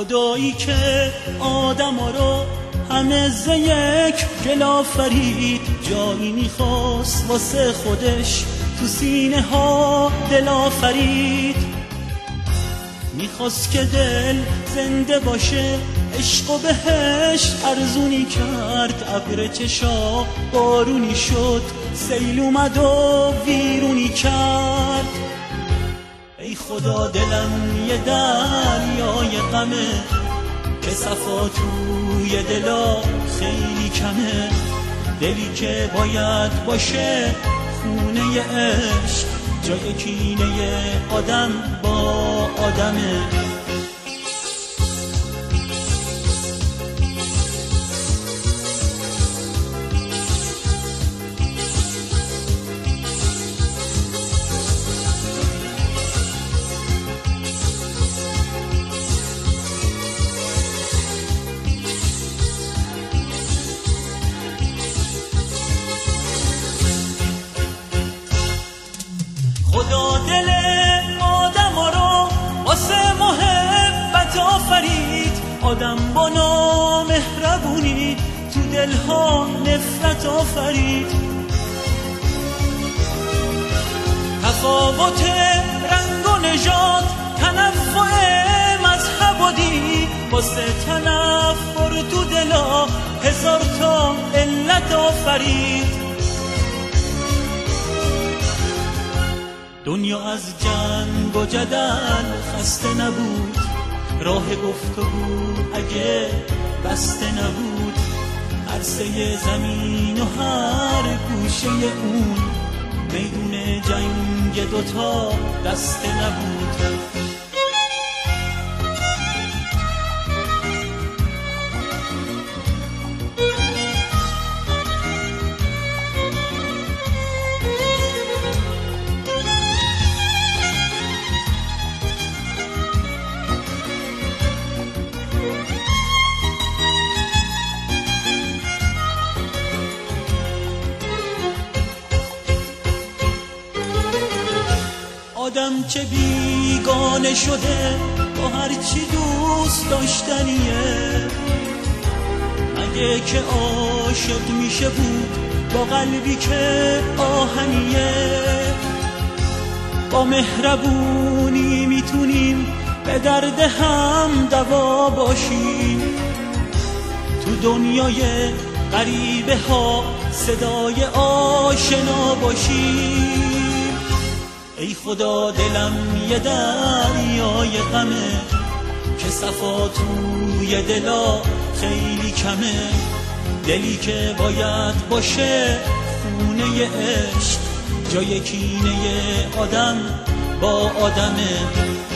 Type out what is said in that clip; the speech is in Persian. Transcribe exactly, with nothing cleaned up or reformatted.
خدایی که آدم ها رو همه ز یک گل آفرید، جایی میخواست واسه خودش تو سینه ها دل آفرید. میخواست که دل زنده باشه، عشق و بهشت ارزونی کرد. ابر چشا بارونی شد، سیل اومد و ویرونی کرد. ای خدا دلم یه دریای غمه که صفا توی دلا خیلی کمه. دلی که باید باشه خونه عشق، جای کینه آدم با آدمه. خدا دل آدم ها رو واسه محبت آفرید. آدم با نامهربونی تو دلها نفرت آفرید. تفاوت رنگ و نژاد، تنوع مذهب و دین، واسه تنفر تو دلا هزار تا علت آفرید. دنیا از جنگ و جدل خسته نبود، راه گفتگو اگه بسته نبود. عرصه زمین و هر گوشه اون میدون جنگ دوتا دسته نبود. آدم چه بیگانه شده با هرچی دوست داشتنیه. مگه که عاشق میشه بود با قلبی که آهنیه. با مهربونی میتونیم به درد هم دوا باشیم. تو دنیای غریبه ها صدای آشنا باشیم. ای خدا دلم یه دریای غمه که صفا توی دلا خیلی کمه. دلی که باید باشه خونه عشق، جای کینه آدم با آدمه.